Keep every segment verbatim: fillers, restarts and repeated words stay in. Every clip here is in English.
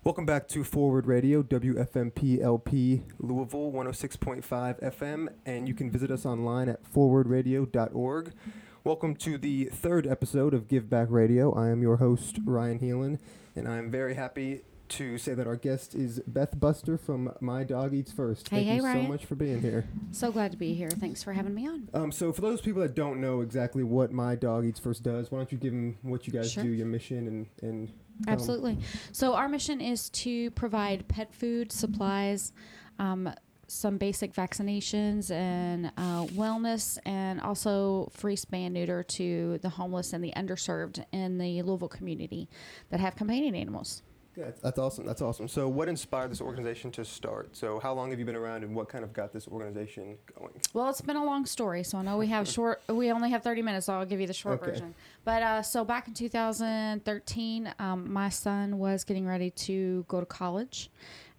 Welcome back to Forward Radio, W F M P L P Louisville, one oh six point five F M, and you can visit us online at forward radio dot org. Welcome to the third episode of Give Back Radio. I am your host, Ryan Heelan, and I am very happy to say that our guest is Beth Buster from My Dog Eats First. Hey, Thank hey, you Ryan. so much for being here. So glad to be here. Thanks for having me on. Um, so for those people that don't know exactly what My Dog Eats First does, why don't you give them what you guys Sure. do, your mission, and... and Absolutely. So our mission is to provide pet food, supplies, um, some basic vaccinations and uh, wellness, and also free spay and neuter to the homeless and the underserved in the Louisville community that have companion animals. Yeah, that's awesome. That's awesome. So what inspired this organization to start? So how long have you been around, and what kind of got this organization going? Well, it's been a long story, so I know we have short. We only have thirty minutes, so I'll give you the short Okay. version. But uh, so back in two thousand thirteen, um, my son was getting ready to go to college,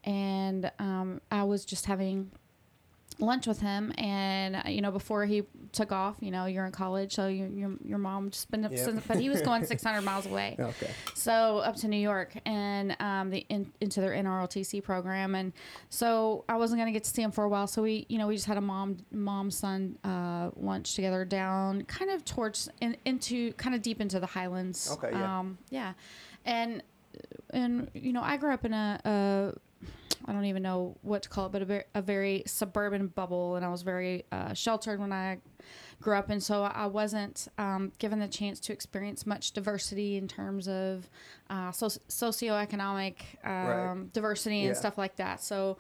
and um, I was just having lunch with him, and uh, you know, before he took off, you know, you're in college, so you, your your mom just been up, Yep. but he was going six hundred miles away. Okay. So up to New York and um, the in, into their N R L T C program, and so I wasn't gonna get to see him for a while. So we, you know, we just had a mom mom son uh, lunch together down, kind of towards in, into kind of deep into the Highlands. Okay, yeah. Um, yeah, and and you know, I grew up in a. a I don't even know what to call it, but a very, a very suburban bubble, and I was very uh, sheltered when I grew up, and so I wasn't um, given the chance to experience much diversity in terms of uh, so- socioeconomic um, Right. diversity and Yeah. stuff like that. So,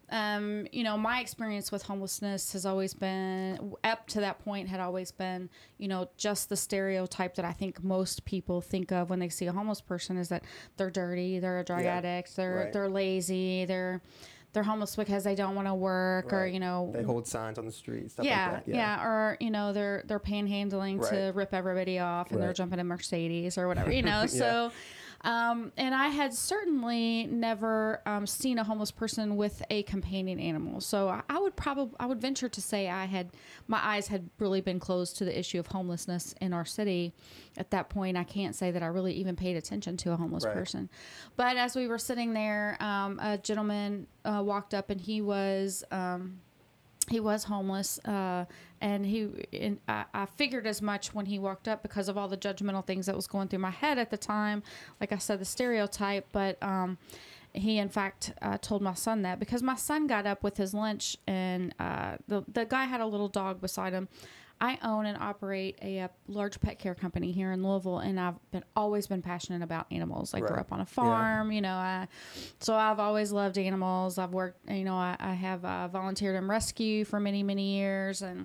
um, you know, my experience with homelessness has always been, up to that point, had always been, you know, just the stereotype that I think most people think of when they see a homeless person is that they're dirty, they're a drug Yeah. addict, they're Right. they're lazy, they're they're homeless because they don't want to work, or Right. you know, They hold signs on the street, stuff yeah, like that. yeah, or you know, they're they're panhandling to Right. rip everybody off, and they're Right. jumping in Mercedes or whatever, you know. Yeah. So, um, and I had certainly never um, seen a homeless person with a companion animal. So I, I would probably I would venture to say I had my eyes had really been closed to the issue of homelessness in our city. At that point, I can't say that I really even paid attention to a homeless Right. person. But as we were sitting there, um, a gentleman uh, walked up, and he was. Um, He was homeless, uh, and he. And I, I figured as much when he walked up because of all the judgmental things that was going through my head at the time. Like I said, the stereotype. But um, he, in fact, uh, told my son that because my son got up with his lunch, and uh, the the guy had a little dog beside him. I own and operate a, a large pet care company here in Louisville, and I've been always been passionate about animals. I grew Right. up on a farm, you know, I, so I've always loved animals. I've worked, you know, I, I have uh, volunteered in rescue for many, many years, and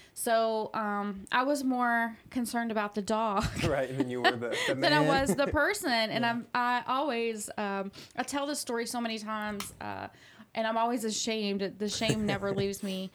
so um, I was more concerned about the dog. Right, and you were the, the than I man. was the person, and I'm I always um, I tell this story so many times, uh, and I'm always ashamed. The shame never leaves me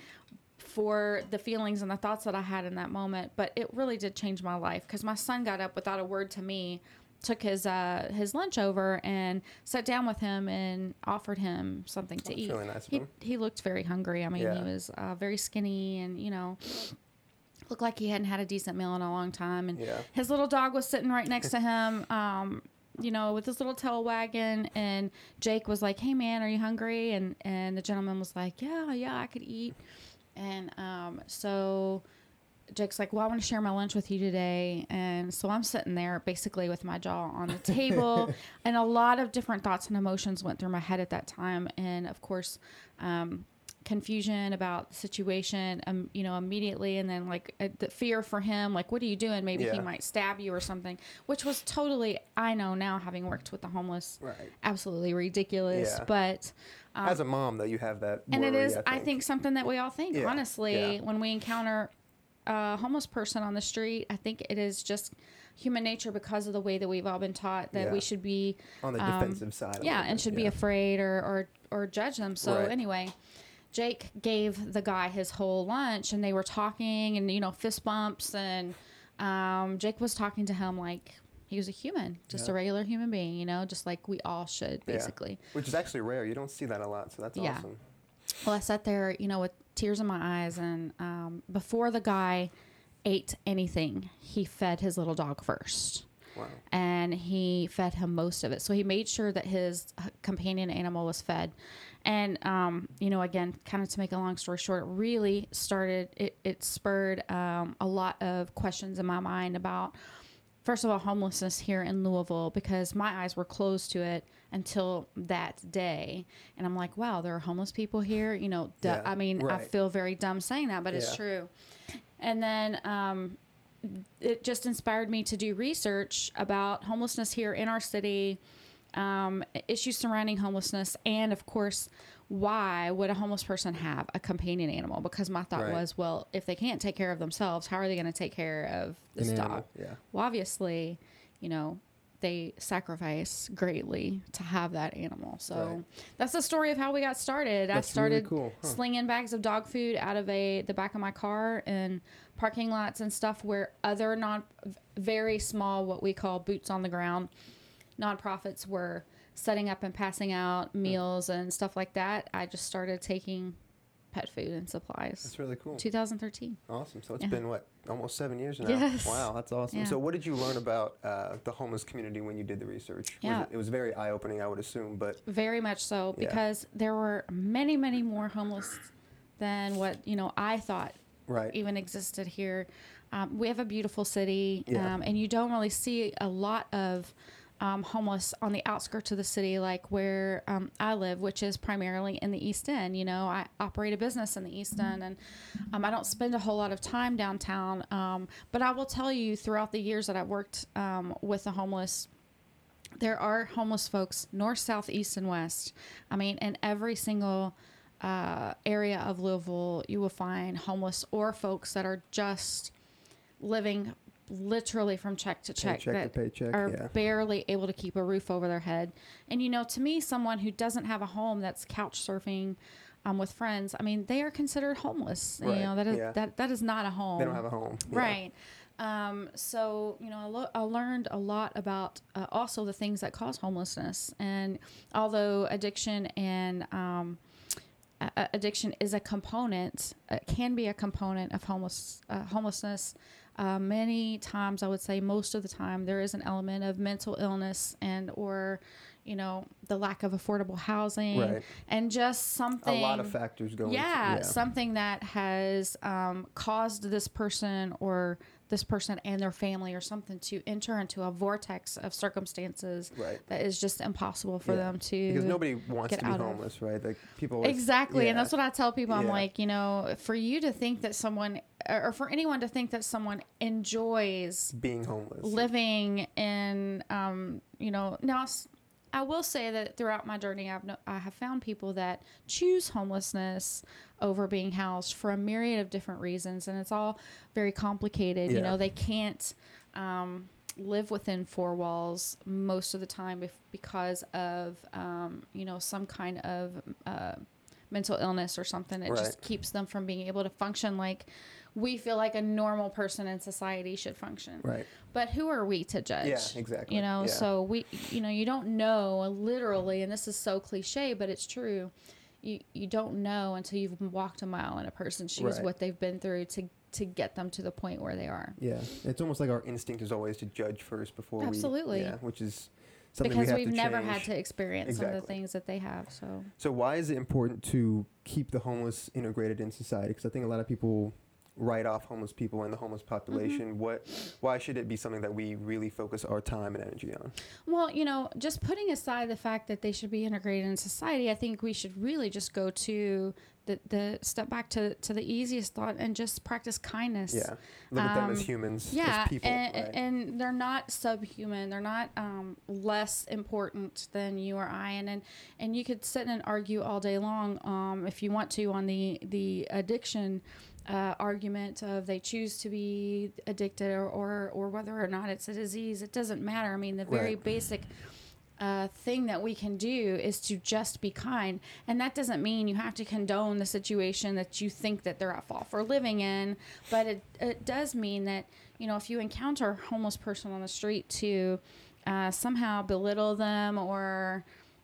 for the feelings and the thoughts that I had in that moment. But it really did change my life because my son got up without a word to me, took his uh, his lunch over, and sat down with him and offered him something to That's eat. really nice of he him. he looked very hungry. I mean, Yeah. he was uh, very skinny, and you know, looked like he hadn't had a decent meal in a long time. And Yeah. his little dog was sitting right next to him. Um, you know, with his little tail wagging, and Jake was like, "Hey man, are you hungry?" And and the gentleman was like, "Yeah, yeah, I could eat." And um, so Jake's like, "Well, I want to share my lunch with you today." And so I'm sitting there basically with my jaw on the table, and a lot of different thoughts and emotions went through my head at that time. And of course, um, confusion about the situation, um, you know, immediately. And then like uh, the fear for him, like, what are you doing? Maybe he Yeah. might stab you or something, which was totally, I know now, having worked with the homeless, Right. absolutely ridiculous. Yeah. But um, As a mom, though, you have that and it worry, is, I I think. think, something that we all think, Yeah, honestly, yeah. when we encounter a homeless person on the street. I think it is just human nature because of the way that we've all been taught that Yeah. we should be On the um, defensive side. a yeah, little and bit, should be yeah. afraid or, or, or judge them. So Right. anyway, Jake gave the guy his whole lunch, and they were talking and, you know, fist bumps, and um, Jake was talking to him like he was a human, just Yeah. a regular human being, you know, just like we all should, Yeah. basically. Which is actually rare. You don't see that a lot, so that's Yeah. awesome. Well, I sat there, you know, with tears in my eyes, and um, before the guy ate anything, he fed his little dog first. Wow. and he fed him most of it. So he made sure that his companion animal was fed. And, um, you know, again, kind of to make a long story short, it really started, it, it spurred um, a lot of questions in my mind about, first of all, homelessness here in Louisville, because my eyes were closed to it until that day. And I'm like, wow, there are homeless people here. You know, duh, Yeah, I mean, I right. feel very dumb saying that, but it's Yeah. true. And then um, it just inspired me to do research about homelessness here in our city, um, issues surrounding homelessness, and of course, why would a homeless person have a companion animal? Because my thought Right. was, well, if they can't take care of themselves, how are they going to take care of this An dog? animal, yeah. Well, obviously, you know, they sacrifice greatly to have that animal. So Right. that's the story of how we got started. That's I started really cool. Huh. slinging bags of dog food out of a the back of my car and parking lots and stuff where other non very small, what we call boots on the ground nonprofits were setting up and passing out meals and stuff like that. I just started taking pet food and supplies. That's really cool. twenty thirteen. Awesome. So it's Yeah. been, what, almost seven years now? Yes. Wow, that's awesome. Yeah. So what did you learn about uh, the homeless community when you did the research? Was Yeah. it, it was very eye-opening, I would assume, but... Very much so, Yeah. because there were many, many more homeless than what, you know, I thought Right. even existed here. Um, we have a beautiful city, Yeah. um, and you don't really see a lot of um, homeless on the outskirts of the city, like where um, I live, which is primarily in the East End. You know, I operate a business in the East End, and um, I don't spend a whole lot of time downtown. Um, but I will tell you, throughout the years that I've worked um, with the homeless, there are homeless folks north, south, east, and west. I mean, in every single uh, area of Louisville, you will find homeless or folks that are just living literally from check to check, Paycheck that to paycheck, are yeah. barely able to keep a roof over their head. And, you know, to me, someone who doesn't have a home, that's couch surfing um, with friends, I mean, they are considered homeless. Right, You know, that is, yeah. that, that is not a home. They don't have a home. Yeah. Right. Um, so, you know, I, lo- I learned a lot about uh, also the things that cause homelessness. And although addiction and um, a- addiction is a component, uh, can be a component of homeless uh, homelessness, uh, many times, I would say most of the time, there is an element of mental illness and or, you know, the lack of affordable housing Right. and just something. A lot of factors go Yeah, into yeah. something that has um, caused this person or this person and their family or something to enter into a vortex of circumstances Right. that is just impossible for Yeah. them to Because nobody wants get to be out of. homeless, right? Like people always, Exactly. And yeah. that's what I tell people. I'm Yeah. like, you know, for you to think that someone, or for anyone to think that someone enjoys being homeless. living in, um, you know, now s- I will say that throughout my journey, I've no, I have found people that choose homelessness over being housed for a myriad of different reasons, and it's all very complicated. You Yeah. know, they can't um, live within four walls most of the time if, because of um, you know, some kind of uh, mental illness or something that Right. just keeps them from being able to function like we feel like a normal person in society should function. Right. But who are we to judge? Yeah, exactly. You know, Yeah. so we, you know, you don't know literally, and this is so cliche, but it's true. You you don't know until you've walked a mile in a person's shoes Right. what they've been through to to get them to the point where they are. Yeah. It's almost like our instinct is always to judge first before Absolutely. we... Yeah, which is something Because we have we've to never change. had to experience some of the Exactly. things that they have. So So why is it important to keep the homeless integrated in society? Because I think a lot of people write off homeless people and the homeless population. Mm-hmm. What? Why should it be something that we really focus our time and energy on? Well, you know, just putting aside the fact that they should be integrated in society, I think we should really just go to the, the step back to, to the easiest thought and just practice kindness. Yeah. Look at them as Um, humans, Yeah, as people. and, right? and they're not subhuman. They're not um, less important than you or I. And, and and you could sit and argue all day long, um, if you want to, on the the addiction uh, argument of they choose to be addicted or, or or whether or not it's a disease. It doesn't matter. I mean, the very Right. basic uh, thing that we can do is to just be kind. And that doesn't mean you have to condone the situation that you think that they're at fault for living in. But it, it does mean that, you know, if you encounter a homeless person on the street, to uh, somehow belittle them or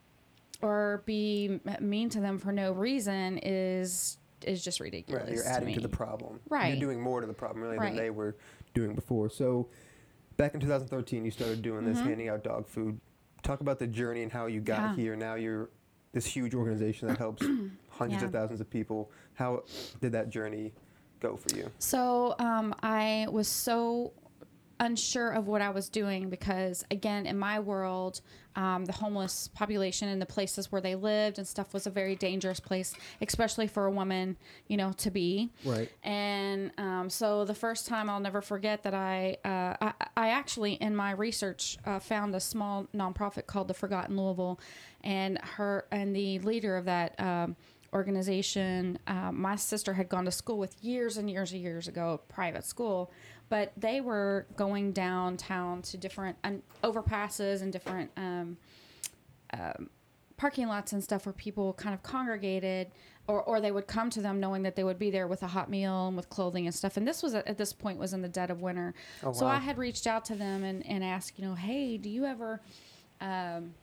or be mean to them for no reason is is just ridiculous. Right, you're to adding me. to the problem. Right. You're doing more to the problem really Right. than they were doing before. So back in two thousand thirteen, you started doing this, Mm-hmm. handing out dog food. Talk about the journey and how you got Yeah. here. Now you're this huge organization that helps hundreds Yeah. of thousands of people. How did that journey go for you? So um, I was so unsure of what I was doing because, again, in my world, um, the homeless population and the places where they lived and stuff was a very dangerous place, especially for a woman, you know, to be. Right. And um, so the first time, I'll never forget that I, uh, I, I actually, in my research, uh, found a small nonprofit called the Forgotten Louisville, and her and the leader of that um, organization, uh, my sister had gone to school with years and years and years ago, private school, but they were going downtown to different um, overpasses and different um, um, parking lots and stuff where people kind of congregated, or, or they would come to them knowing that they would be there with a hot meal and with clothing and stuff. And this was, at this point, was in the dead of winter. Oh, So wow. I had reached out to them and, and asked, you know, hey, do you ever um,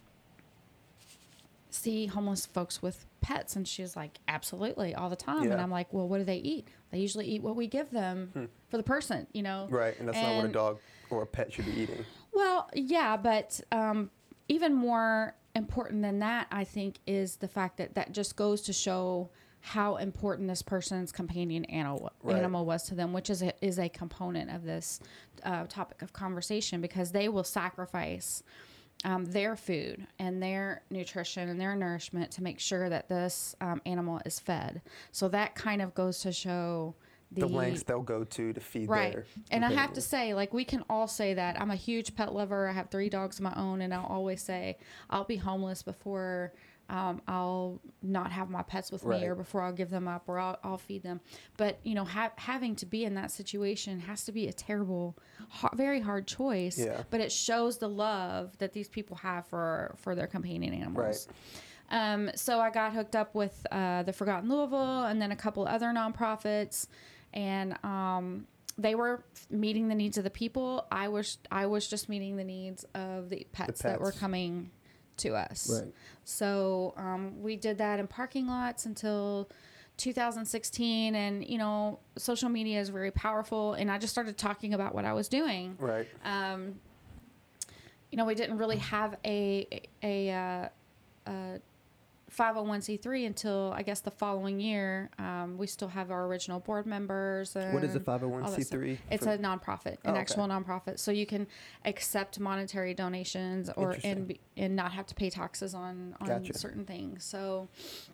see homeless folks with pets? And she was like, absolutely, all the time. Yeah. And I'm like, well, what do they eat? They usually eat what we give them Hmm. for the person, you know? Right, and that's not what a And- dog or a pet should be eating. Well, yeah, but um, even more important than that, I think, is the fact that that just goes to show how important this person's companion animal Right. animal was to them, which is a, is a component of this uh, topic of conversation, because they will sacrifice um, their food and their nutrition and their nourishment to make sure that this um, animal is fed. So that kind of goes to show The, lengths they'll go to to feed Right. their And I have to companions. say, like, we can all say that. I'm a huge pet lover. I have three dogs of my own, and I'll always say I'll be homeless before um, I'll not have my pets with Right. me, or before I'll give them up, or I'll, I'll feed them. But, you know, ha- having to be in that situation has to be a terrible, ha- very hard choice. Yeah. But it shows the love that these people have for, for their companion animals. Right. Um, so I got hooked up with uh, the Forgotten Louisville and then a couple other nonprofits, and um, they were meeting the needs of the people. I was I was just meeting the needs of the pets, that were pets. coming to us. Right. So um, we did that in parking lots until two thousand sixteen, and you know, social media is very powerful, and I just started talking about what I was doing. Right. Um, you know, we didn't really have a a, a, a five oh one c three until I guess the following year. Um, we still have our original board members. And What is a all that five oh one c three? stuff. It's a nonprofit, an Oh, okay. actual nonprofit. So you can accept monetary donations, or Interesting. and be- and not have to pay taxes on on Gotcha. certain things. So,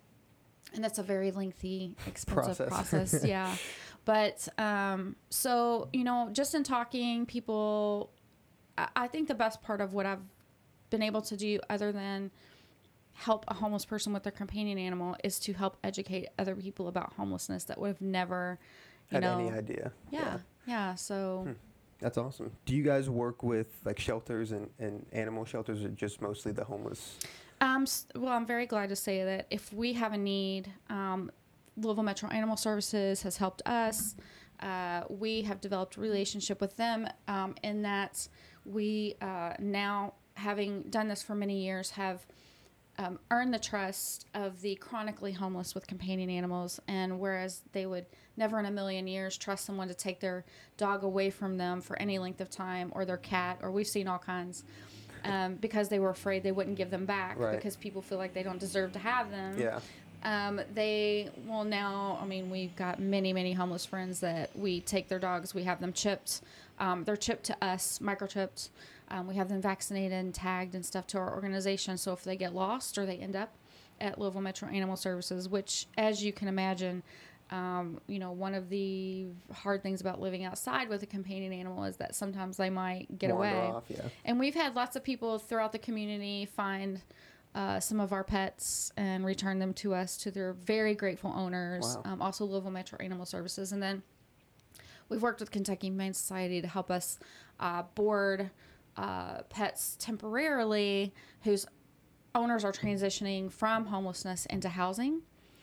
and that's a very lengthy, expensive Process. process. Yeah, but um, so you know, just in talking, people, I, I think the best part of what I've been able to do, other than help a homeless person with their companion animal, is to help educate other people about homelessness that would have never, you Had know, any idea? yeah, yeah. So, Hmm. That's awesome. Do you guys work with like shelters and, and animal shelters, or just mostly the homeless? um, s- well, I'm very glad to say that if we have a need, um, Louisville Metro Animal Services has helped us. Uh, we have developed a relationship with them, um, in that we uh, now, having done this for many years, have Um, earn the trust of the chronically homeless with companion animals, and whereas they would never in a million years trust someone to take their dog away from them for any length of time, or their cat, or we've seen all kinds, um, because they were afraid they wouldn't give them back, Right. because people feel like they don't deserve to have them. Yeah. Um, they will now, I mean, we've got many, many homeless friends that we take their dogs, we have them chipped. Um, they're chipped to us, microchipped. Um, we have them vaccinated and tagged and stuff to our organization. So if they get lost, or they end up at Louisville Metro Animal Services, which, as you can imagine, um, you know, one of the hard things about living outside with a companion animal is that sometimes they might get Wander away. off, yeah. And we've had lots of people throughout the community find uh, some of our pets and return them to us, to their very grateful owners. Wow. Um, also Louisville Metro Animal Services. And then we've worked with Kentucky Humane Society to help us uh, board uh, pets temporarily whose owners are transitioning from homelessness into housing.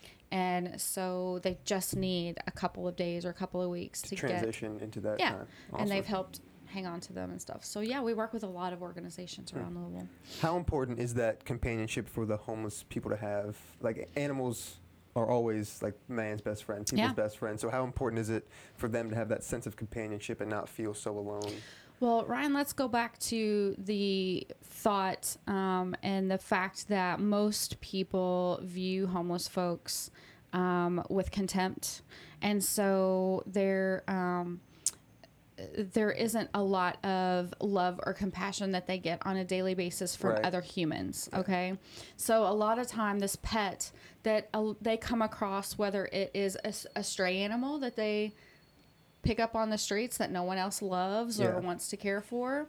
And so they just need a couple of days or a couple of weeks to, To get, transition into that yeah. time. And they've Awesome. helped hang on to them and stuff. So yeah, we work with a lot of organizations around Louisville. How important is that companionship for the homeless people to have? Like, animals are always like man's best friend, people's Yeah. best friend. So how important is it for them to have that sense of companionship and not feel so alone? Well, Ryan, let's go back to the thought um, and the fact that most people view homeless folks um, with contempt. And so they're... Um, there isn't a lot of love or compassion that they get on a daily basis from Right. other humans. Okay. So a lot of time this pet that uh, they come across, whether it is a, s- a stray animal that they pick up on the streets that no one else loves Yeah. or wants to care for,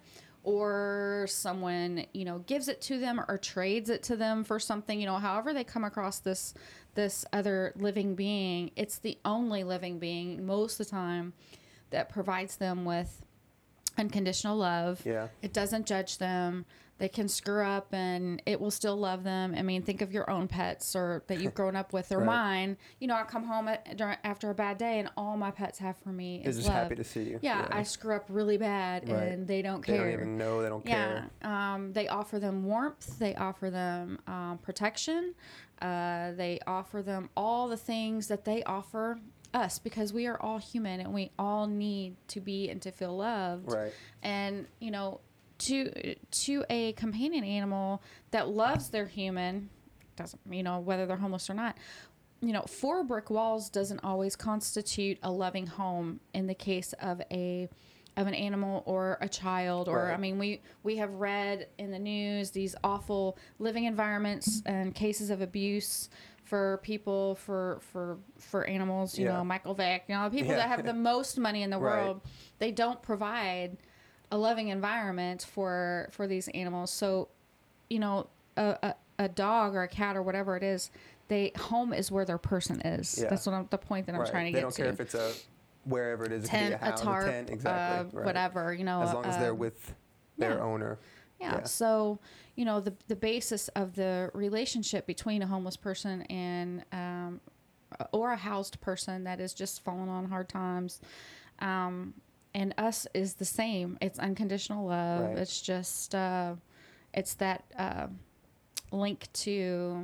or someone, you know, gives it to them or trades it to them for something, you know, however they come across this, this other living being, it's the only living being most of the time that provides them with unconditional love. Yeah. It doesn't judge them. They can screw up and it will still love them. I mean, think of your own pets or that you've grown up with or Right. mine. You know, I come home at, during, after a bad day and all my pets have for me They're is just love. happy to see you. Yeah, I screw up really bad Right. and they don't They care. don't even know. They don't Yeah, care. um, they offer them warmth. They offer them um, protection. Uh, they offer them all the things that they offer us because we are all human and we all need to be and to feel loved. Right. And you know, to to a companion animal that loves their human, doesn't you know whether they're homeless or not. You know, four brick walls doesn't always constitute a loving home in the case of a of an animal or a child or Right. I mean we we have read in the news these awful living environments and cases of abuse for people for for for animals, you Yeah. know, Michael Vick, you know, the people Yeah. that have the most money in the Right. world, they don't provide a loving environment for for these animals. So, you know, a, a, a dog or a cat or whatever it is, they home is where their person is. Yeah. That's what I'm, the point that I'm Right. trying to they get don't to. care if it's a wherever it is. It Tent, could be a a house, tarp, a tent, exactly. uh, right. whatever, you know. As long as they're uh, with their yeah. owner. Yeah. Yeah. So, you know, the the basis of the relationship between a homeless person and um, or a housed person that is just fallen on hard times, um, and us is the same. It's unconditional love. Right. It's just uh, it's that uh, link to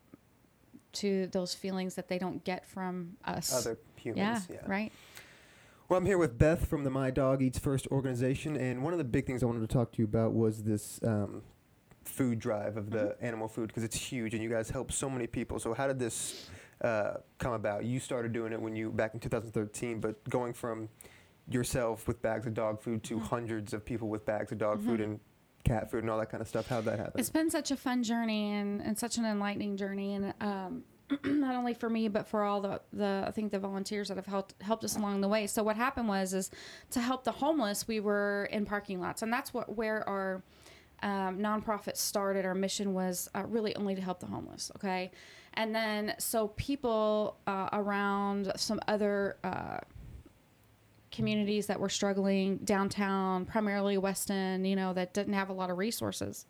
to those feelings that they don't get from us. Other humans. yeah, Yeah. Right. Well, I'm here with Beth from the My Dog Eats First organization, and one of the big things I wanted to talk to you about was this um, food drive of the Mm-hmm. animal food, because it's huge, and you guys help so many people. So how did this uh, come about? You started doing it when you back in two thousand thirteen, but going from yourself with bags of dog food to Mhm. hundreds of people with bags of dog food Mhm. and cat food and all that kind of stuff, how'd that happen? It's been such a fun journey and, and such an enlightening journey, and um, not only for me but for all the, the I think the volunteers that have helped helped us along the way. So what happened was is to help the homeless, we were in parking lots, and that's what where our um, nonprofit started. Our mission was uh, really only to help the homeless. Okay, and then so people uh, around some other. Uh, communities that were struggling downtown, primarily Weston, you know, that didn't have a lot of resources,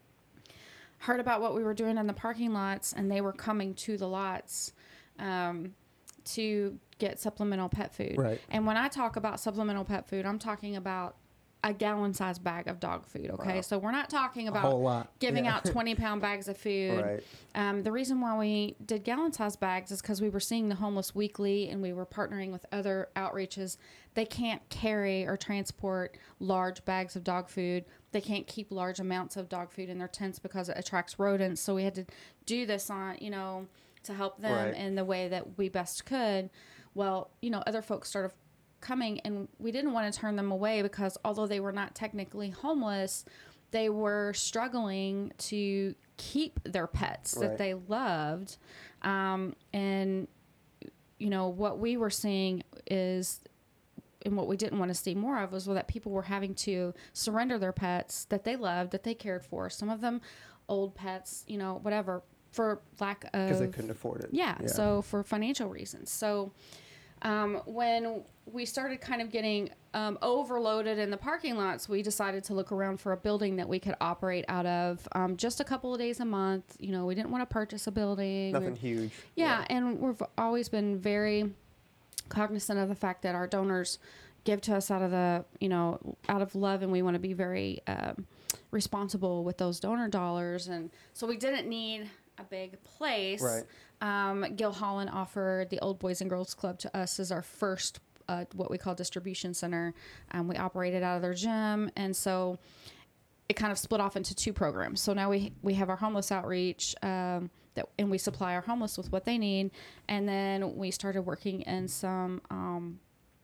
heard about what we were doing in the parking lots, and they were coming to the lots um, to get supplemental pet food. Right. And when I talk about supplemental pet food, I'm talking about a gallon-sized bag of dog food, okay? Wow. So we're not talking A about whole lot. giving Yeah. out twenty-pound bags of food. Right. Um, the reason why we did gallon-sized bags is because we were seeing the homeless weekly, and we were partnering with other outreaches. They can't carry or transport large bags of dog food. They can't keep large amounts of dog food in their tents because it attracts rodents. So we had to do this on, you know, to help them Right. in the way that we best could. Well, you know, other folks started coming, and we didn't want to turn them away because although they were not technically homeless, they were struggling to keep their pets Right. that they loved. Um, and, you know, what we were seeing is, and what we didn't want to see more of was that people were having to surrender their pets that they loved, that they cared for. Some of them old pets, you know, whatever, for lack of... Because they couldn't afford it. Yeah, so for financial reasons. So um, when we started kind of getting um, overloaded in the parking lots, we decided to look around for a building that we could operate out of um, just a couple of days a month. You know, we didn't want to purchase a building. Nothing We- huge. yeah, and we've always been very cognizant of the fact that our donors give to us out of the, you know, out of love, and we want to be very um, responsible with those donor dollars. And so we didn't need a big place. Right. Um, Gil Holland offered the Old Boys and Girls Club to us as our first a what we call distribution center. Um, we operate it out of their gym, and so it kind of split off into two programs. So now we we have our homeless outreach, um, that, and we supply our homeless with what they need, and then we started working in some um,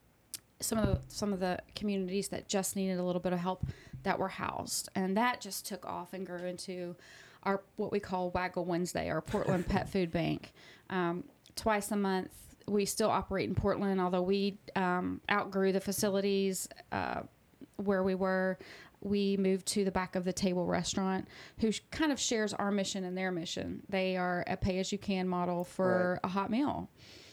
some of the some of the communities that just needed a little bit of help that were housed, and that just took off and grew into our what we call Waggle Wednesday, our Portland Pet Food Bank. Um, twice a month, we still operate in Portland, although we um, outgrew the facilities uh, where we were. We moved to the Back of the Table restaurant, who sh- kind of shares our mission and their mission. They are a pay-as-you-can model for right. a hot meal.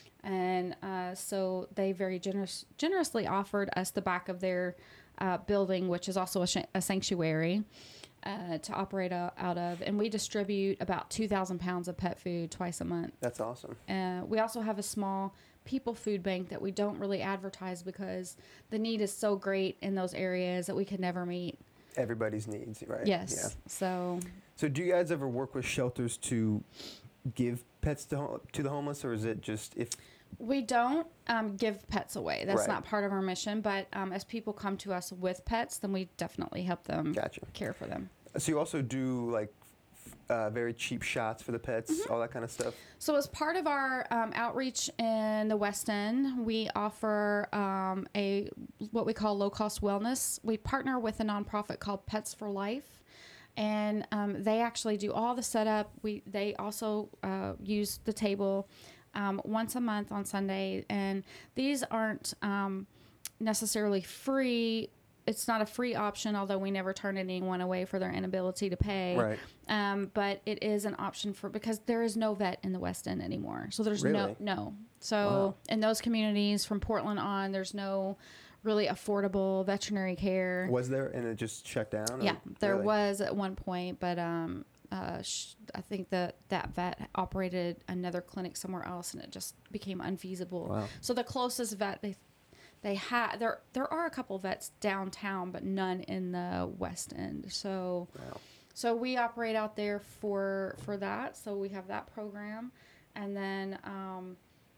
And uh, so they very generous, generously offered us the back of their uh, building, which is also a, sh- a sanctuary, uh, to operate out, out of. And we distribute about two thousand pounds of pet food twice a month. That's awesome. Uh, we also have a small people food bank that we don't really advertise because the need is so great in those areas that we could never meet everybody's needs, right? Yes. Yeah. So. So do you guys ever work with shelters to give pets to, ho- to the homeless, or is it just if... We don't um, give pets away. That's right. not part of our mission. But um, as people come to us with pets, then we definitely help them gotcha. care for them. So you also do like uh, very cheap shots for the pets, mm-hmm. all that kind of stuff? So as part of our um, outreach in the West End, we offer um, a what we call low-cost wellness. We partner with a nonprofit called Pets for Life. And um, they actually do all the setup. We They also uh, use the table Um, once a month on Sunday, and these aren't um, necessarily free. It's not a free option, although we never turn anyone away for their inability to pay. Right. Um, but it is an option for because there is no vet in the West End anymore. So there's really? no no. So wow. in those communities from Portland on, there's no really affordable veterinary care. Was there, and it just shut down? Yeah, there really? was at one point, but um, uh, sh- I think that that vet operated another clinic somewhere else, and it just became unfeasible. Wow. So the closest vet they they had there there are a couple vets downtown, but none in the West End. So wow. so we operate out there for for that. So we have that program, and then um,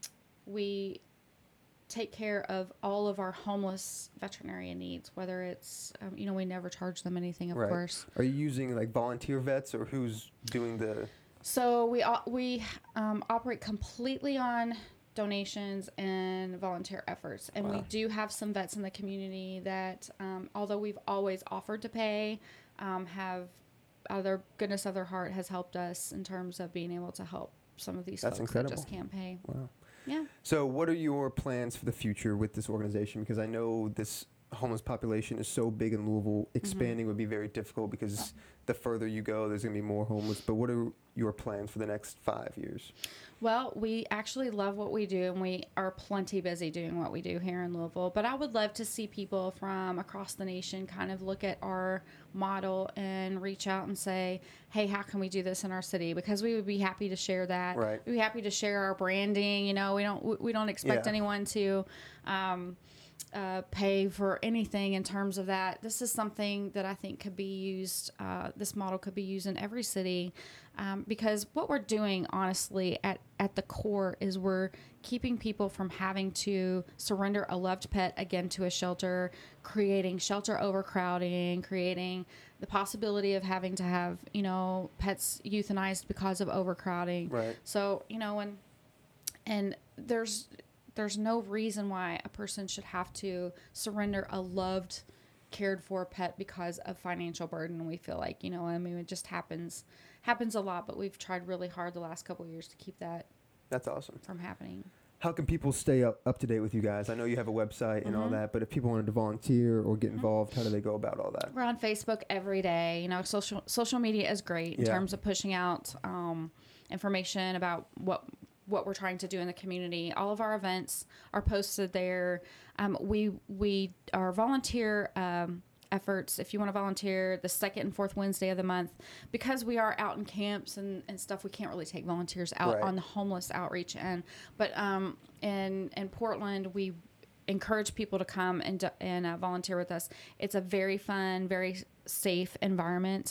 we take care of all of our homeless veterinarian needs, whether it's, um, you know, we never charge them anything, of right. course. Are you using like volunteer vets, or who's doing the... So we, uh, we um, operate completely on donations and volunteer efforts. And wow. we do have some vets in the community that, um, although we've always offered to pay, um, have, out of their goodness of their heart, has helped us in terms of being able to help some of these That's folks incredible. that just can't pay. Wow. Yeah. So what are your plans for the future with this organization? Because I know this homeless population is so big in Louisville, expanding mm-hmm. would be very difficult because the further you go, there's going to be more homeless. But what are your plans for the next five years? Well, we actually love what we do, and we are plenty busy doing what we do here in Louisville. But I would love to see people from across the nation kind of look at our model and reach out and say, hey, how can we do this in our city? Because we would be happy to share that. Right. We'd be happy to share our branding. You know, we don't we don't expect yeah. anyone to um, uh, pay for anything in terms of that. This is something that I think could be used. Uh, this model could be used in every city. Um, because what we're doing, honestly, at, at the core is we're keeping people from having to surrender a loved pet again to a shelter, creating shelter overcrowding, creating the possibility of having to have, you know, pets euthanized because of overcrowding. Right. So, you know, and, and there's, there's no reason why a person should have to surrender a loved, cared for pet because of financial burden. We feel like, you know, I mean, it just happens happens a lot, but we've tried really hard the last couple of years to keep that that's awesome from happening. How can people stay up, up to date with you guys? I know you have a website and mm-hmm. all that, but if people wanted to volunteer or get mm-hmm. involved, how do they go about all that? We're on Facebook every day. You know, social social media is great in yeah. terms of pushing out um, information about what what we're trying to do in the community. All of our events are posted there. Um, we we our volunteer um, efforts, if you want to volunteer the second and fourth Wednesday of the month, because we are out in camps and, and stuff, we can't really take volunteers out right. on the homeless outreach end. But um, in in Portland, we encourage people to come and and uh, volunteer with us. It's a very fun, very safe environment.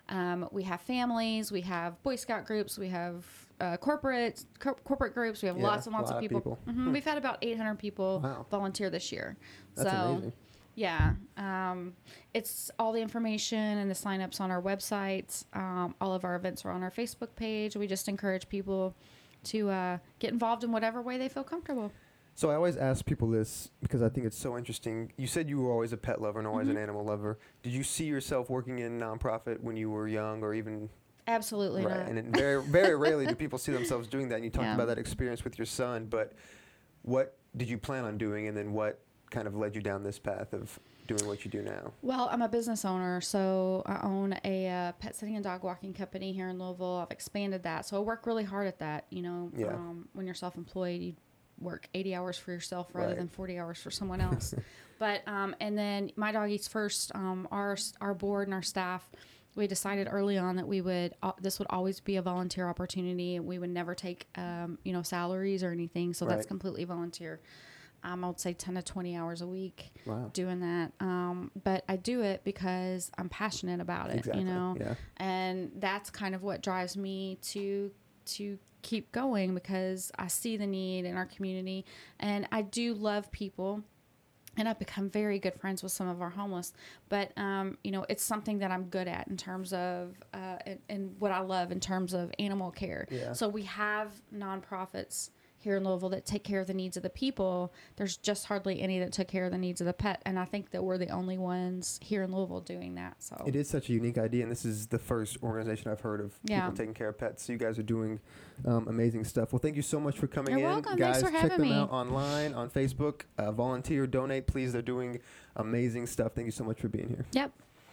Um, we have families, we have Boy Scout groups, we have uh, corporate cor- corporate groups. We have Yeah, lots and lots a lot of of people. people. Mhm. We've had about eight hundred people Wow. volunteer this year. That's so, amazing. Yeah, um, it's all the information and the signups on our website. Um, all of our events are on our Facebook page. We just encourage people to uh, get involved in whatever way they feel comfortable. So I always ask people this because I think it's so interesting. You said you were always a pet lover and always Mm-hmm. an animal lover. Did you see yourself working in nonprofit when you were young, or even? Absolutely Right, not. and it very very rarely do people see themselves doing that. And you talked Yeah. about that experience with your son, but what did you plan on doing, and then what kind of led you down this path of doing what you do now? Well, I'm a business owner, so I own a uh, pet sitting and dog walking company here in Louisville. I've expanded that, so I work really hard at that. You know, Yeah. um, when you're self-employed, you work eighty hours for yourself rather Right. than forty hours for someone else. But um, and then My Dog Eats First, um, our our board and our staff, we decided early on that we would uh, this would always be a volunteer opportunity, and we would never take um, you know salaries or anything. So that's Right. completely volunteer. Um, I would say ten to twenty hours a week Wow. doing that. Um, but I do it because I'm passionate about it, Exactly. you know, Yeah. and that's kind of what drives me to, to keep going, because I see the need in our community, and I do love people, and I've become very good friends with some of our homeless, but, um, you know, it's something that I'm good at in terms of, uh, and, and what I love in terms of animal care. Yeah. So we have nonprofits here in Louisville that take care of the needs of the people. There's just hardly any that took care of the needs of the pet, and I think that we're the only ones here in Louisville doing that. So It is such a unique idea, and this is the first organization I've heard of Yeah. people taking care of pets. So you guys are doing um, amazing stuff. Well, thank you so much for coming You're in. welcome. Guys, Thanks for check having them me. out online, on Facebook. Uh, volunteer, donate, please. They're doing amazing stuff. Thank you so much for being here. Yep.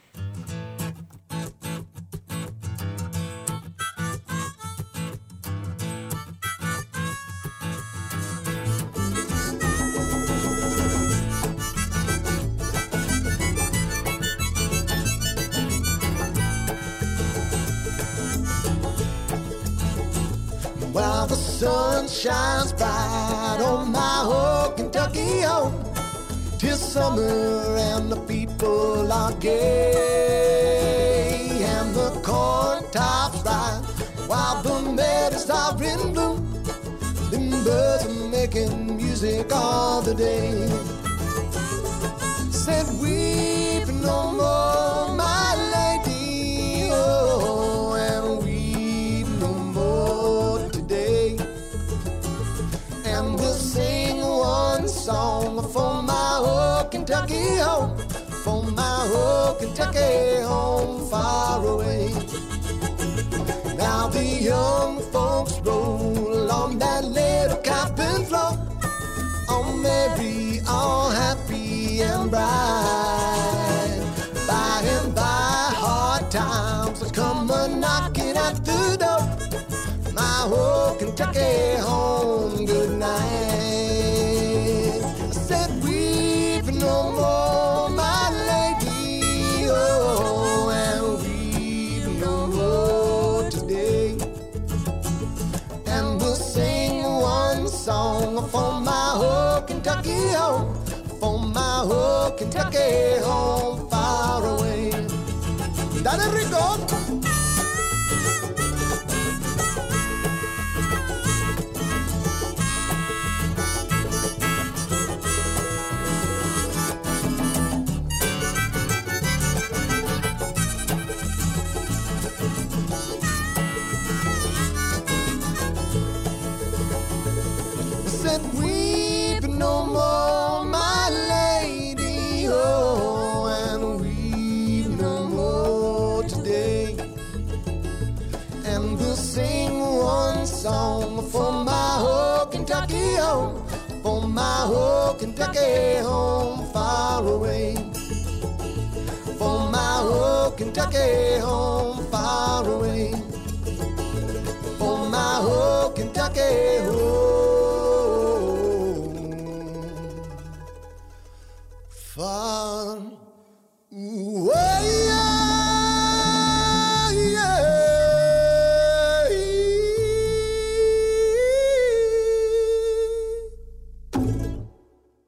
While the sun shines bright on my old Kentucky home, 'tis summer and the people are gay, and the corn tops rise while the meadows are in bloom. Them birds are making music all the day. Said weep no more, my lady, oh, and weep no more today. And we'll sing one song for my old Kentucky home, for my old Kentucky home far away. Now the young folks roll on that little cabin floor, all merry, all happy and bright. By and by, hard times will come a knocking at the door. My old Kentucky home, good night. I said, weep no more, my lady, oh, and weep no more today. And we'll sing one song for my old Kentucky home, for my old Kentucky home far away. Dale Rico. Said weep no more, my lady, oh, and weep no more today. And we'll sing one song for my whole Kentucky home, for my whole Kentucky home far away. For my whole Kentucky home far away. For my whole Kentucky home far away. Welcome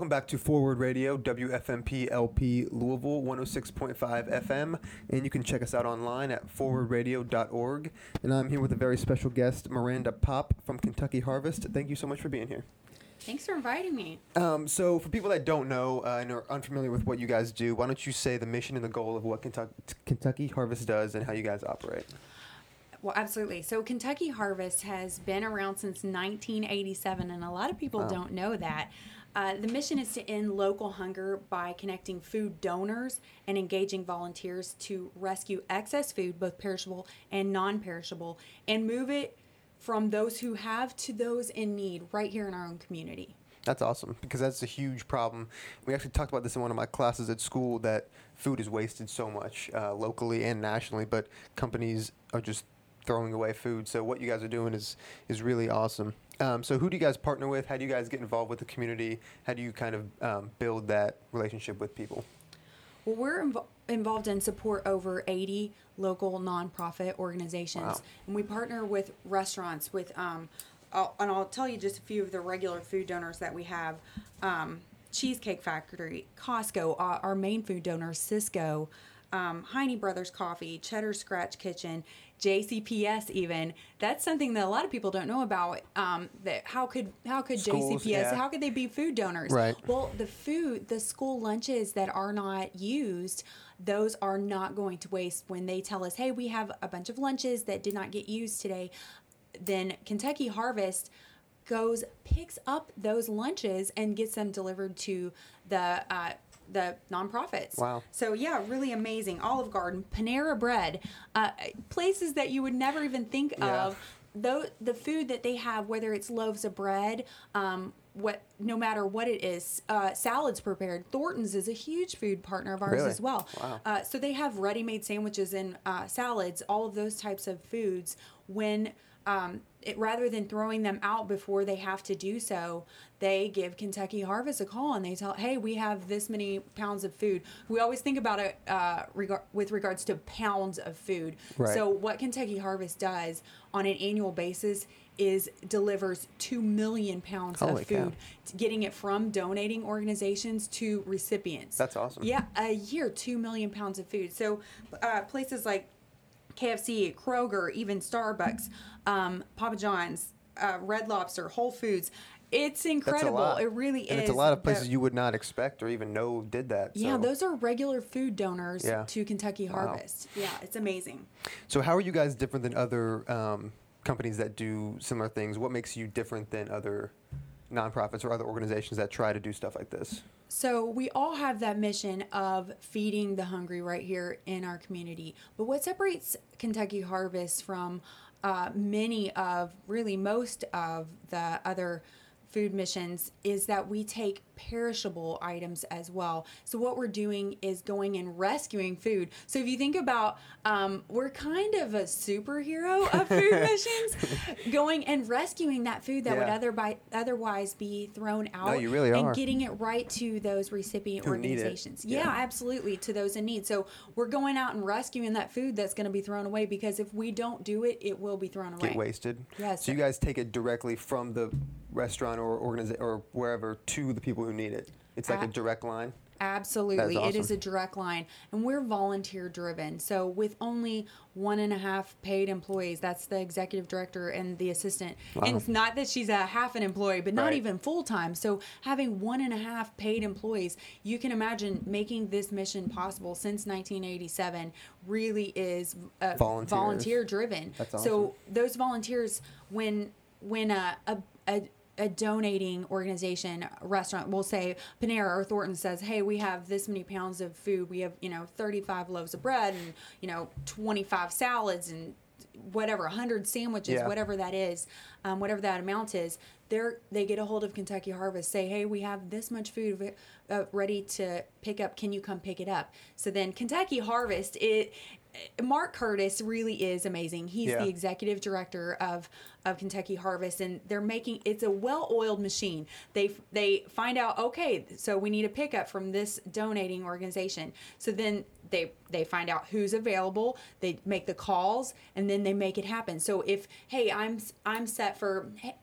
Welcome back to Forward Radio, W F M P L P Louisville, one oh six point five F M, and you can check us out online at forward radio dot org. And I'm here with a very special guest, Miranda Pop from Kentucky Harvest. Thank you so much for being here. Thanks for inviting me. Um, so for people that don't know uh, and are unfamiliar with what you guys do, why don't you say the mission and the goal of what Kentucky, Kentucky Harvest does and how you guys operate? Well, absolutely. So Kentucky Harvest has been around since nineteen eighty-seven, and a lot of people Wow. don't know that. Uh, the mission is to end local hunger by connecting food donors and engaging volunteers to rescue excess food, both perishable and non-perishable, and move it from those who have to those in need right here in our own community. That's awesome, because that's a huge problem. We actually talked about this in one of my classes at school, that food is wasted so much uh, locally and nationally, but companies are just throwing away food. So what you guys are doing is is really awesome. Um, so who do you guys partner with? How do you guys get involved with the community? How do you kind of um, build that relationship with people? Well, we're invo- involved in support over eighty local nonprofit organizations, Wow. and we partner with restaurants. With um, I'll, and I'll tell you just a few of the regular food donors that we have: um, Cheesecake Factory, Costco, uh, our main food donors, Cisco, um, Heine Brothers Coffee, Cheddar Scratch Kitchen, J C P S. Even that's something that a lot of people don't know about. Um, that how could how could Schools, J C P S yeah. how could they be food donors? Right. Well, the food, the school lunches that are not used, those are not going to waste. When they tell us, hey, we have a bunch of lunches that did not get used today, then Kentucky Harvest goes, picks up those lunches and gets them delivered to the uh, the nonprofits. Wow. So yeah, really amazing. Olive Garden, Panera Bread, uh, places that you would never even think Yeah. of. Though the food that they have, whether it's loaves of bread, um, what no matter what it is, uh, salads prepared. Thornton's is a huge food partner of ours Really? as well. Wow. Uh, so they have ready-made sandwiches and uh, salads, all of those types of foods. When um, it, rather than throwing them out before they have to do so, they give Kentucky Harvest a call and they tell, hey, we have this many pounds of food. We always think about it uh, reg- with regards to pounds of food. Right. So what Kentucky Harvest does on an annual basis is delivers two million pounds Holy of food, cow. t- getting it from donating organizations to recipients. That's awesome. Yeah, a year, two million pounds of food. So uh, places like K F C, Kroger, even Starbucks, um, Papa John's, uh, Red Lobster, Whole Foods. It's That's a incredible. lot. It really and is. it's a lot of The- places you would not expect or even know did that. yeah, so. those are regular food donors Yeah. to Kentucky Wow. Harvest. Yeah, it's amazing. So how are you guys different than other um, companies that do similar things? What makes you different than other nonprofits or other organizations that try to do stuff like this? So we all have that mission of feeding the hungry right here in our community. But what separates Kentucky Harvest from uh, many of, really most of the other food missions is that we take perishable items as well. So what we're doing is going and rescuing food. So if you think about, um, we're kind of a superhero of food missions, going and rescuing that food that would Yeah. other by, otherwise be thrown out. No, you really and are. getting it right to those recipient Who need it. organizations. Yeah. Yeah, absolutely, to those in need. So we're going out and rescuing that food that's going to be thrown away, because if we don't do it, it will be thrown away. Get wasted? Yes. So you guys take it directly from the restaurant or organiza- or wherever to the people who need it? It's like a Uh, direct line? Absolutely. That is It is awesome. a direct line. And we're volunteer driven. So with only one and a half paid employees, that's the executive director and the assistant. Wow. And it's not that she's a half an employee, but not Right. even full time. So having one and a half paid employees, you can imagine making this mission possible since nineteen eighty-seven really is uh, Volunteers. volunteer driven. That's awesome. So those volunteers, when when a, a, a a donating organization, a restaurant, will say, Panera or Thornton says, hey, we have this many pounds of food. We have, you know, thirty-five loaves of bread and, you know, twenty-five salads and whatever, one hundred sandwiches, Yeah. whatever that is, um, whatever that amount is. They're, they get a hold of Kentucky Harvest, say, hey, we have this much food uh, ready to pick up. Can you come pick it up? So then Kentucky Harvest, it, Mark Curtis really is amazing. He's Yeah. the executive director of, of Kentucky Harvest, and they're making, it's a well-oiled machine. They they find out, okay, so we need a pickup from this donating organization. So then they they find out who's available. They make the calls, and then they make it happen. So if, hey, I'm I'm set for, hey,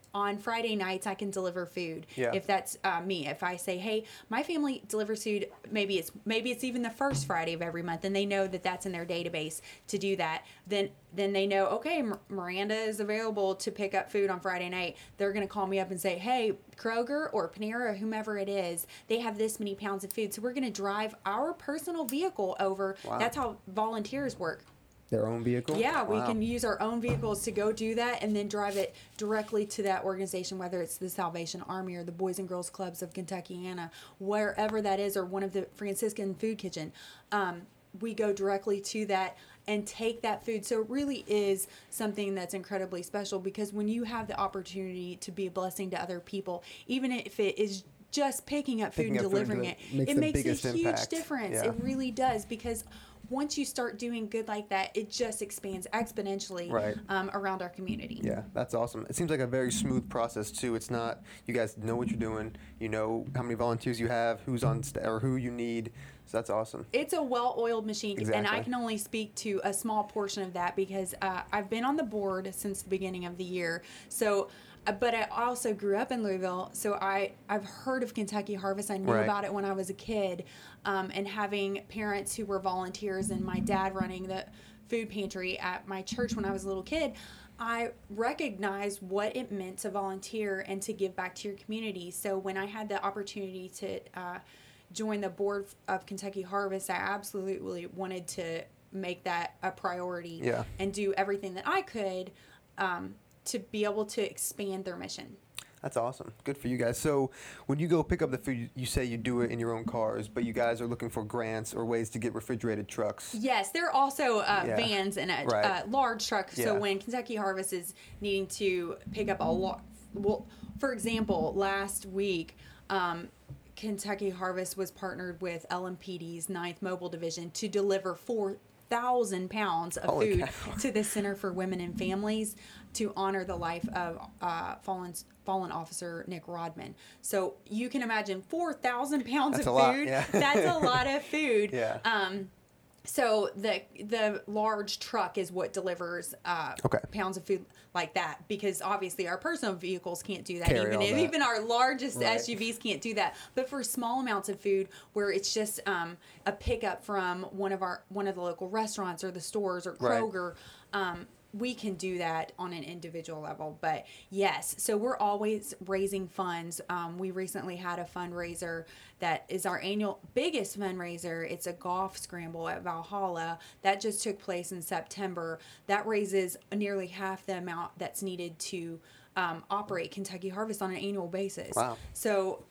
on Friday nights I can deliver food. Yeah. If that's uh, me, if I say, hey, my family delivers food, maybe it's maybe it's even the first Friday of every month, and they know that that's in their database to do that. Then then they know, okay, M- Miranda is available to pick up food on Friday night. They're gonna call me up and say, hey, Kroger or Panera or whomever it is, they have this many pounds of food, so we're gonna drive our personal vehicle over. Wow. That's how volunteers work. Their own vehicle? Yeah, we Wow. can use our own vehicles to go do that and then drive it directly to that organization, whether it's the Salvation Army or the Boys and Girls Clubs of Kentuckiana, wherever that is, or one of the Franciscan Food Kitchen. Um, we go directly to that and take that food. So it really is something that's incredibly special, because when you have the opportunity to be a blessing to other people, even if it is just picking up food Picking and up food delivering and it, makes it the makes biggest a huge impact. difference. Yeah. It really does, because once you start doing good like that, it just expands exponentially Right. um, around our community. Yeah, that's awesome. It seems like a very smooth process too. It's not, you guys know what you're doing. You know how many volunteers you have, who's on st- or who you need. So that's awesome. It's a well-oiled machine, and I Exactly. can only speak to a small portion of that, because uh, I've been on the board since the beginning of the year. So, uh, but I also grew up in Louisville, so I I've heard of Kentucky Harvest. I knew Right. about it when I was a kid, um, and having parents who were volunteers, and my dad running the food pantry at my church when I was a little kid, I recognized what it meant to volunteer and to give back to your community. So when I had the opportunity to uh, join the board of Kentucky Harvest, I absolutely wanted to make that a priority Yeah. and do everything that I could um, to be able to expand their mission. That's awesome. Good for you guys. So when you go pick up the food, you say you do it in your own cars, but you guys are looking for grants or ways to get refrigerated trucks. Yes, there are also uh, Yeah. vans and a, Right. uh, large trucks. So Yeah. when Kentucky Harvest is needing to pick up a lot, well, for example, last week, um, Kentucky Harvest was partnered with L M P D's ninth Mobile Division to deliver four thousand pounds of Holy food cow. to the Center for Women and Families to honor the life of uh, fallen fallen officer Nick Rodman. So you can imagine four thousand pounds That's of a lot, food. yeah. That's a lot of food. Yeah. Um, so the the large truck is what delivers uh, Okay. pounds of food like that, because obviously our personal vehicles can't do that. Carry even all if, that. even our largest Right. S U Vs can't do that. But for small amounts of food, where it's just um, a pickup from one of our one of the local restaurants or the stores or Right. Kroger. Um, we can do that on an individual level. But yes, so we're always raising funds. Um, we recently had a fundraiser that is our annual biggest fundraiser. It's a golf scramble at Valhalla that just took place in September. That raises nearly half the amount that's needed to um, operate Kentucky Harvest on an annual basis. Wow. So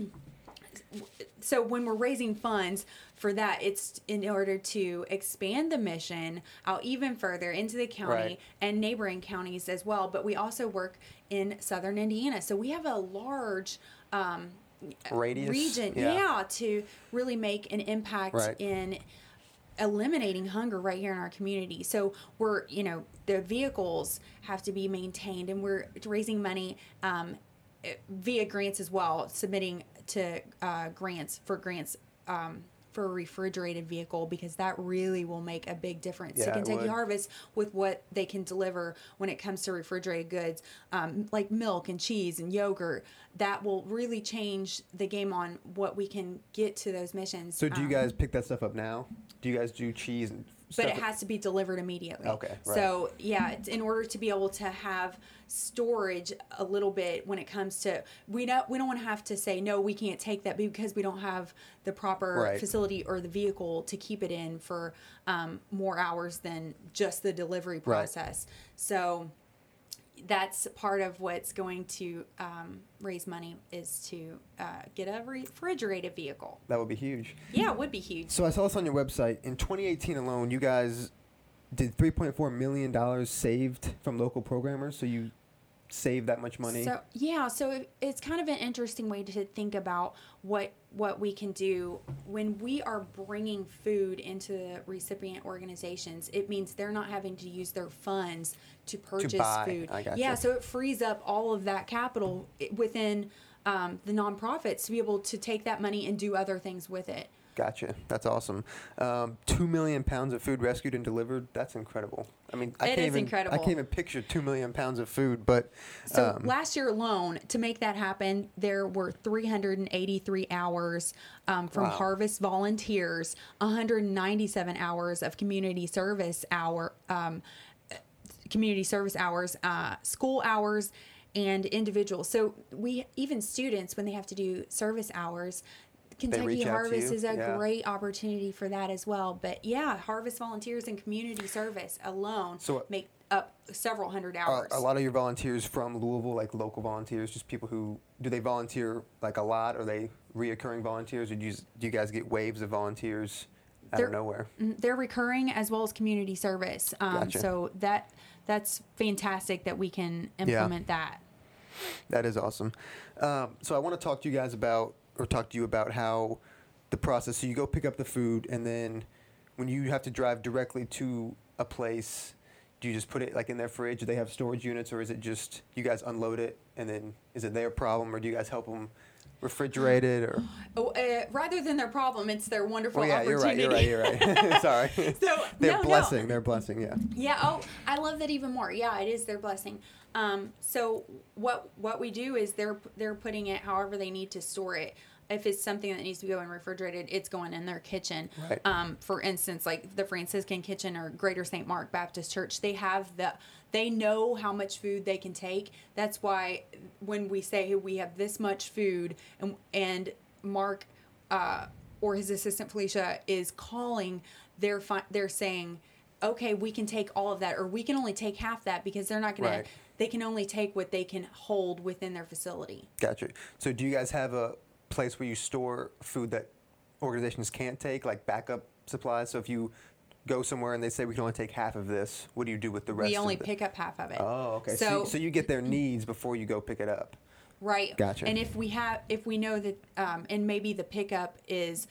so when we're raising funds for that, it's in order to expand the mission out even further into the county Right. and neighboring counties as well. But we also work in southern Indiana, so we have a large um, Radius? region, Yeah. yeah, to really make an impact Right. in eliminating hunger right here in our community. So we're, you know, the vehicles have to be maintained, and we're raising money um, via grants as well, submitting to uh, grants for grants um, for a refrigerated vehicle, because that really will make a big difference Yeah, to it Kentucky would. Harvest with what they can deliver when it comes to refrigerated goods, um, like milk and cheese and yogurt. That will really change the game on what we can get to those missions. So do you Um, guys pick that stuff up now? Do you guys do cheese and stuff? but it has to be delivered immediately. Okay, right. So yeah, it's in order to be able to have storage a little bit when it comes to, we don't we don't want to have to say no, we can't take that because we don't have the proper Right. facility or the vehicle to keep it in for um, more hours than just the delivery Right. process. So that's part of what's going to um, raise money, is to uh, get a refrigerated vehicle. That would be huge. Yeah, it would be huge. So I saw this on your website. In twenty eighteen alone, you guys did three point four million dollars saved from local programmers. So you saved that much money. So yeah, so it, it's kind of an interesting way to think about what what we can do when we are bringing food into the recipient organizations. It means they're not having to use their funds to purchase buy. food. I gotcha. Yeah, so it frees up all of that capital i- within um, the nonprofits to be able to take that money and do other things with it. Gotcha. That's awesome. Um, two million pounds of food rescued and delivered. That's incredible. I mean, I It can't is even, incredible. I can't even picture two million pounds of food, but So um, last year alone, to make that happen, there were three hundred eighty-three hours um, from Wow. Harvest volunteers, one hundred ninety-seven hours of community service hour, um, community service hours, uh, school hours, and individuals. So we even students when they have to do service hours. Kentucky reach out to Harvest you? is a Yeah. great opportunity for that as well. But yeah, Harvest volunteers and community service alone So, uh, make up several hundred are hours. a lot of your volunteers from Louisville, like local volunteers, just people who, do they volunteer like a lot? Are they reoccurring volunteers, or do you, do you guys get waves of volunteers out They're- of nowhere? Mm, They're recurring as well as community service. Um, Gotcha. So that that's fantastic that we can implement that. That is awesome. Um, so I want to talk to you guys about, or talk to you about how the process. So you go pick up the food, and then when you have to drive directly to a place, do you just put it like in their fridge? Do they have storage units, or is it just you guys unload it, and then is it their problem, or do you guys help them refrigerate it? Or Oh, uh, rather than their problem, it's their wonderful oh yeah, you're right. opportunity. You're right. You're right. Sorry. So Their no, no. blessing. Their blessing. Yeah. Yeah. Oh, I love that even more. Yeah, it is their blessing. Um, so what what we do is they're they're putting it however they need to store it. If it's something that needs to go in refrigerated, it's going in their kitchen. Right. Um, for instance, like the Franciscan Kitchen or Greater Saint Mark Baptist Church, they have the they know how much food they can take. That's why when we say we have this much food, and and Mark uh, or his assistant Felicia is calling, they're fi- they're saying, okay, we can take all of that, or we can only take half that because they're not gonna. Right. They can only take what they can hold within their facility. Gotcha. So do you guys have a place where you store food that organizations can't take, like backup supplies? So if you go somewhere and they say we can only take half of this, what do you do with the rest? We only of the- pick up half of it. Oh, okay. So, So, so you get their needs before you go pick it up. right. Gotcha. And if we have, if we know that, um, and maybe the pickup is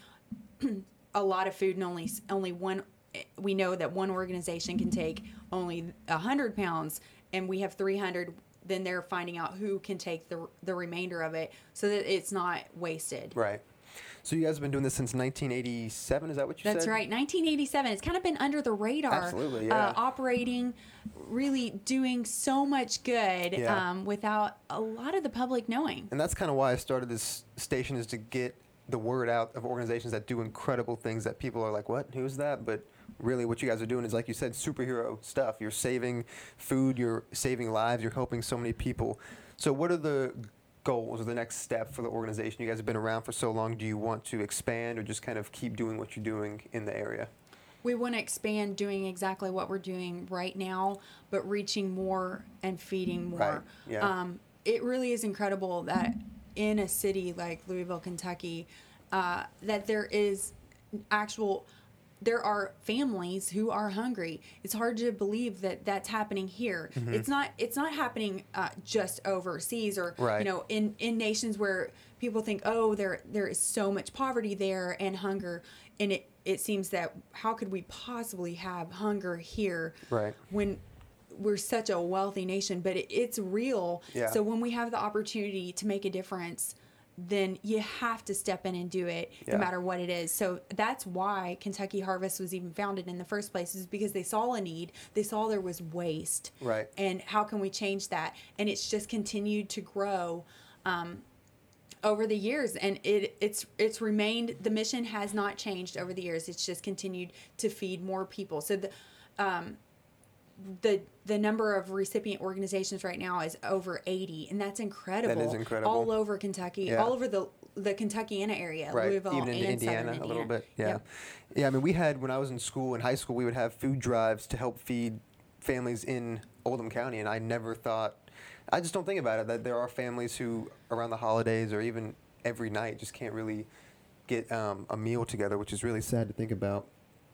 a lot of food and only only one, we know that one organization can take only a hundred pounds, and we have three hundred. Then they're finding out who can take the the remainder of it, so that it's not wasted. Right. So you guys have been doing this since nineteen eighty-seven. Is that what you said? That's right, nineteen eighty-seven. It's kind of been under the radar. Absolutely, yeah. Uh, operating, really doing so much good Yeah. um, without a lot of the public knowing. And that's kind of why I started this station, is to get the word out of organizations that do incredible things that people are like, what? Who's that? But really what you guys are doing is, like you said, superhero stuff. You're saving food, you're saving lives, you're helping so many people. So what are the goals or the next step for the organization? You guys have been around for so long. Do you want to expand or just kind of keep doing what you're doing in the area? We want to expand doing exactly what we're doing right now, but reaching more and feeding more. Right, yeah. Um, it really is incredible that in a city like Louisville, Kentucky, uh, that there is actual, there are families who are hungry. It's hard to believe that that's happening here. Mm-hmm. It's not. It's not happening uh, just overseas, or Right. you know, in in nations where people think, oh, there there is so much poverty there and hunger, and it it seems that how could we possibly have hunger here Right. when we're such a wealthy nation? But it, it's real. Yeah. So when we have the opportunity to make a difference, then you have to step in and do it, Yeah. no matter what it is. So that's why Kentucky Harvest was even founded in the first place, is because they saw a need. They saw there was waste. Right. And how can we change that? And it's just continued to grow um, over the years, and it it's it's remained. The mission has not changed over the years. It's just continued to feed more people. So the um, the the number of recipient organizations right now is over eighty, and that's incredible. That is incredible. All over Kentucky, Yeah. all over the the Kentuckiana area, Right, Louisville, even in and Indiana, Southern a little Indiana. bit. Yeah, Yep. yeah. I mean, we had, when I was in school, in high school, we would have food drives to help feed families in Oldham County, and I never thought, I just don't think about it, that there are families who around the holidays or even every night just can't really get um, a meal together, which is really sad to think about.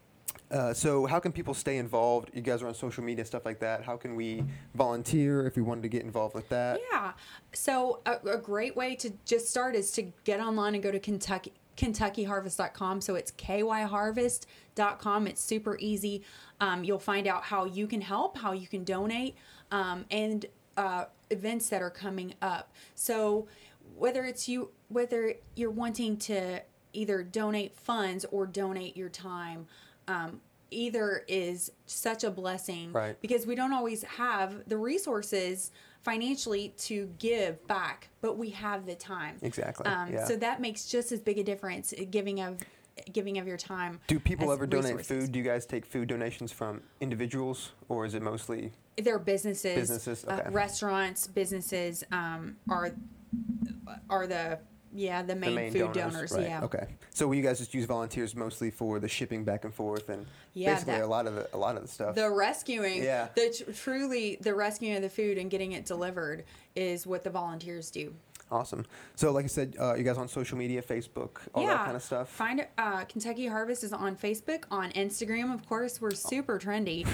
Uh, so how can people stay involved? You guys are on social media, stuff like that. How can we volunteer if we wanted to get involved with that? Yeah. So a, a great way to just start is to get online and go to Kentucky Kentucky Harvest dot com. So it's K Y Harvest dot com. It's super easy. Um, you'll find out how you can help, how you can donate, um, and uh, events that are coming up. So whether it's you, whether you're wanting to either donate funds or donate your time. Um, either is such a blessing, Right. because we don't always have the resources financially to give back, but we have the time. Exactly. Um, yeah. So that makes just as big a difference, uh, giving of giving of your time. Do people as ever donate resources. food? Do you guys take food donations from individuals, or is it mostly They're businesses, Businesses, okay. uh, restaurants, businesses um, are are the yeah the main, the main food donors? donors. Right. Yeah. Okay. So you guys just use volunteers mostly for the shipping back and forth, and Yeah, basically that- a lot of the a lot of the stuff. The rescuing, Yeah. the tr- truly the rescuing of the food and getting it delivered is what the volunteers do. Awesome. So like I said, uh, you guys on social media, Facebook, all yeah, that kind of stuff. Find uh, Kentucky Harvest is on Facebook, on Instagram. Of course, we're super trendy.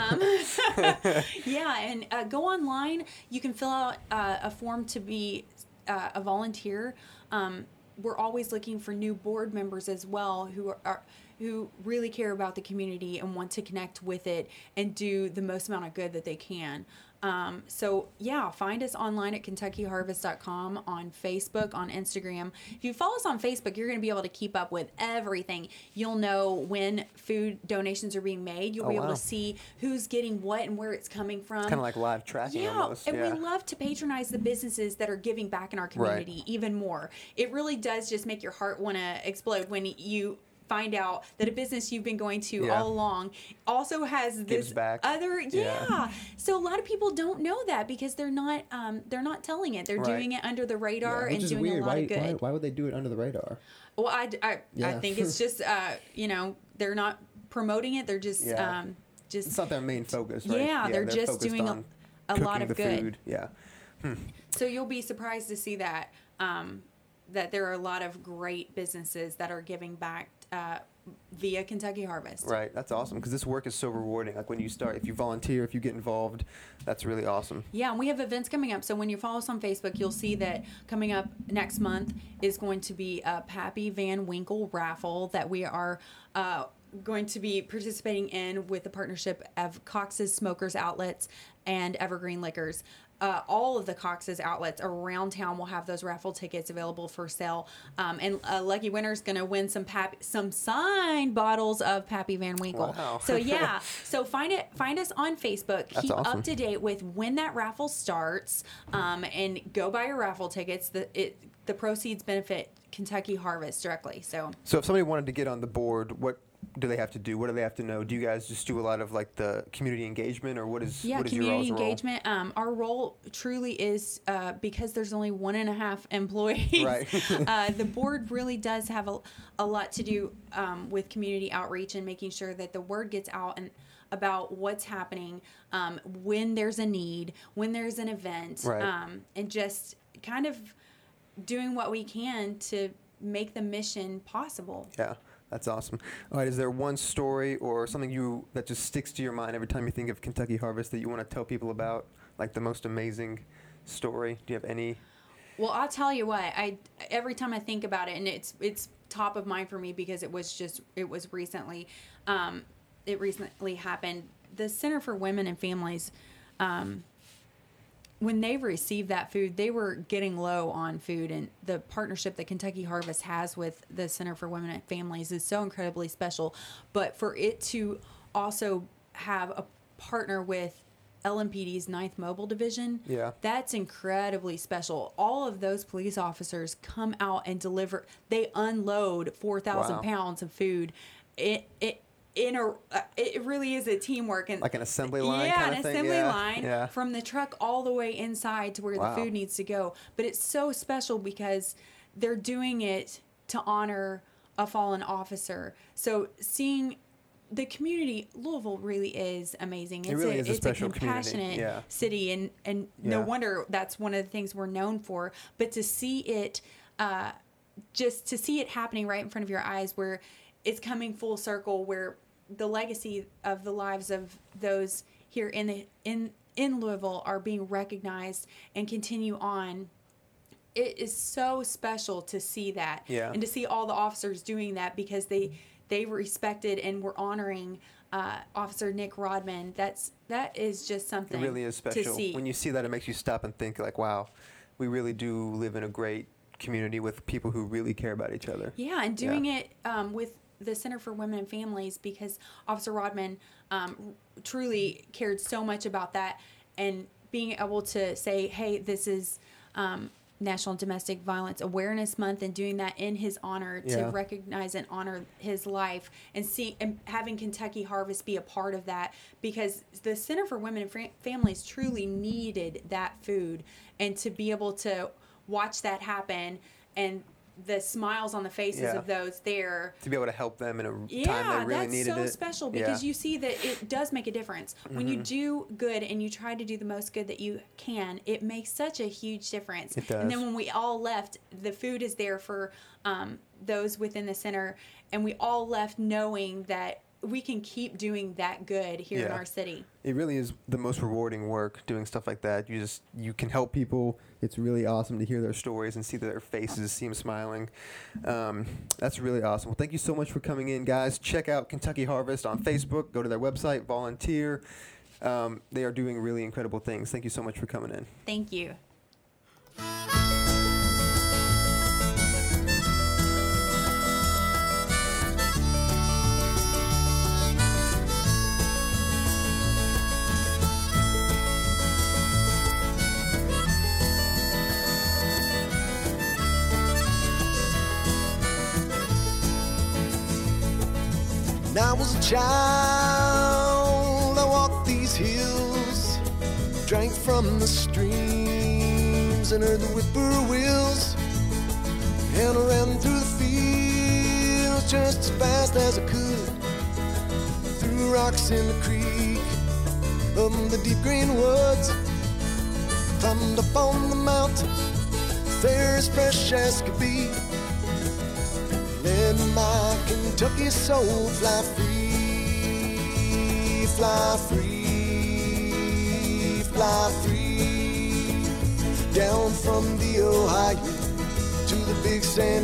um, yeah, and uh, go online. You can fill out uh, a form to be uh, a volunteer. Um, we're always looking for new board members as well who are, are who really care about the community and want to connect with it and do the most amount of good that they can. Um, so yeah, find us online at kentucky harvest dot com, on Facebook, on Instagram. If you follow us on Facebook, you're going to be able to keep up with everything. You'll know when food donations are being made. You'll Oh, be able wow. to see who's getting what and where it's coming from. Kind of like live tracking Yeah, almost. and yeah. we love to patronize the businesses that are giving back in our community even more. It really does just make your heart want to explode when you find out that a business you've been going to Yeah. all along also has Gives this back. other yeah. Yeah. So a lot of people don't know that because they're not um, they're not telling it. They're Right. doing it under the radar which and is doing weird. a lot why, of good. Why, why would they do it under the radar? Well, I, I, I Yeah. think it's just uh, you know they're not promoting it. They're just Yeah. um, just It's not their main focus, right? Yeah, they're just focused doing a- on a lot cooking of the good. Food. Yeah. So you'll be surprised to see that um, that there are a lot of great businesses that are giving back uh, via Kentucky Harvest. Right. That's awesome because this work is so rewarding. Like when you start, if you volunteer, if you get involved, that's really awesome. Yeah, and we have events coming up. So when you follow us on Facebook, you'll see that coming up next month is going to be a Pappy Van Winkle raffle that we are uh, going to be participating in with the partnership of Cox's Smokers Outlets and Evergreen Liquors. Uh, all of the Cox's outlets around town will have those raffle tickets available for sale, um, and a lucky winner is going to win some pap- some signed bottles of Pappy Van Winkle. Wow. So yeah, so find it, find us on Facebook. That's Keep awesome. up to date with when that raffle starts, um, and go buy your raffle tickets. The it the proceeds benefit Kentucky Harvest directly. So So if somebody wanted to get on the board, what do they have to do? What do they have to know? Do you guys just do a lot of like the community engagement, or what is yeah, what is your community all's role? engagement. Um, our role truly is uh, because there's only one and a half employees. Right. uh, the board really does have a, a lot to do um, with community outreach and making sure that the word gets out and about what's happening um, when there's a need, when there's an event, Right. um, and just kind of doing what we can to make the mission possible. Yeah. That's awesome. All right, is there one story or something you that just sticks to your mind every time you think of Kentucky Harvest that you want to tell people about? Like the most amazing story? Do you have any? Well, I'll tell you what. I every time I think about it, and it's it's top of mind for me because it was just it was recently, um, it recently happened. The Center for Women and Families, um, when they received that food, they were getting low on food, and the partnership that Kentucky Harvest has with the Center for Women and Families is so incredibly special. But for it to also have a partner with L M P D's ninth Mobile Division, Yeah. that's incredibly special. All of those police officers come out and deliver. They unload four thousand Wow. pounds of food. It it in a uh, it really is a teamwork and Like an assembly line yeah, kind an of thing? assembly Yeah, line yeah. from the truck all the way inside to where Wow. the food needs to go. But it's so special because they're doing it to honor a fallen officer. So seeing the community, Louisville really is amazing. It's really a, is a it's special a community, compassionate yeah. city, and and no Yeah. wonder that's one of the things we're known for. But to see it, uh, just to see it happening right in front of your eyes, where it's coming full circle, where the legacy of the lives of those here in the in in Louisville are being recognized and continue on. It is so special to see that, Yeah. and to see all the officers doing that because they they respected and were honoring uh, Officer Nick Rodman. That's that is just It something really is to special. see. When you see that, it makes you stop and think like, wow, we really do live in a great community with people who really care about each other. Yeah, and doing Yeah. it um, with the Center for Women and Families, because Officer Rodman um, truly cared so much about that, and being able to say, hey, this is um, National Domestic Violence Awareness Month, and doing that in his honor to Yeah. recognize and honor his life, and see and having Kentucky Harvest be a part of that, because the Center for Women and Fam- Families truly needed that food, and to be able to watch that happen and the smiles on the faces Yeah. of those there. To be able to help them in a Yeah, time they really that's needed so it. special, because Yeah. you see that it does make a difference. When you do good and you try to do the most good that you can, it makes such a huge difference. It And then does. when we all left, the food is there for um, those within the center, and we all left knowing that we can keep doing that good here in Yeah. our city. It really is the most rewarding work, doing stuff like that. You just you can help people. It's really awesome to hear their stories and see their faces, see them smiling. Um, that's really awesome. Well, thank you so much for coming in, guys. Check out Kentucky Harvest on Facebook. Go to their website, volunteer. Um, they are doing really incredible things. Thank you so much for coming in. Thank you. When I was a child, I walked these hills, drank from the streams, and heard the whippoorwills, and I ran through the fields just as fast as I could, threw rocks in the creek, up in the deep green woods, climbed up on the mountain, fair as fresh as could be. Let my Kentucky soul fly free, fly free, fly free, down from the Ohio to the Big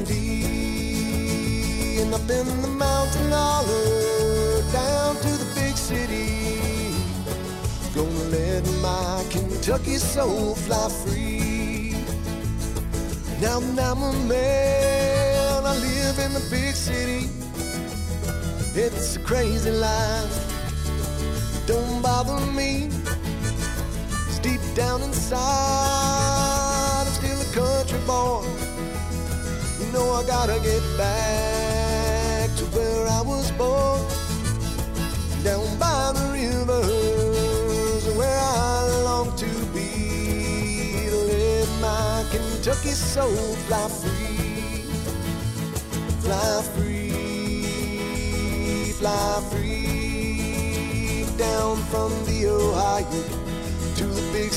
Sandy, and up in the mountain holler, down to the big city. Gonna let my Kentucky soul fly free. Now that I'm a man, I live in the big city. It's a crazy life, don't bother me. It's deep down inside, I'm still a country boy. You know I gotta get back to where I was born, down by the rivers where I long to be. To let my Kentucky soul fly free, fly free, fly free, down from the Ohio to the Big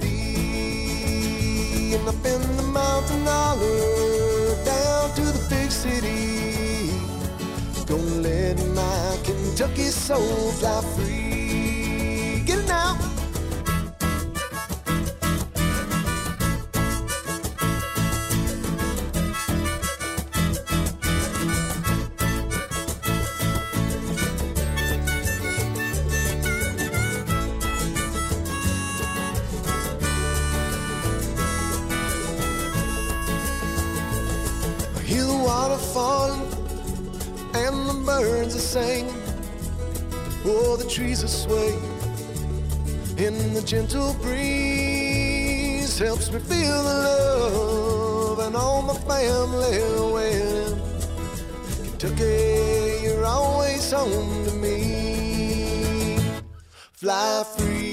Sandy, and up in the mountain holler, down to the big city. Gonna let my Kentucky soul fly free. Get it now. I hear the water falling and the birds are singing. Oh, the trees are swaying, and the gentle breeze helps me feel the love, and all my family well. Kentucky, you're always home to me. Fly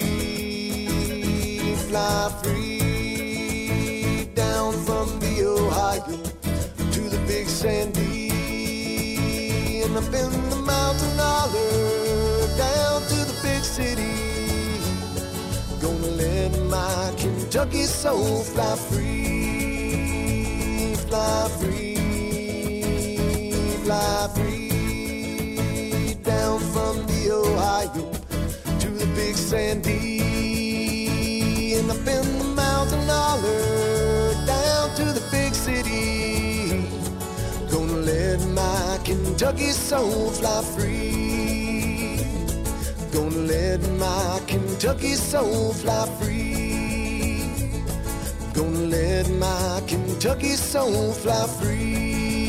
free, fly free, down from the Ohio to the Big Sandy, and up in the mountain holler, down to the big city. Gonna let my Kentucky soul fly free, fly free, fly free, down from the Ohio to the Big Sandy, and up in the mountain holler, down to the big city. Gonna let my Kentucky soul fly free. Gonna let my Kentucky soul fly free. Gonna let my Kentucky soul fly free.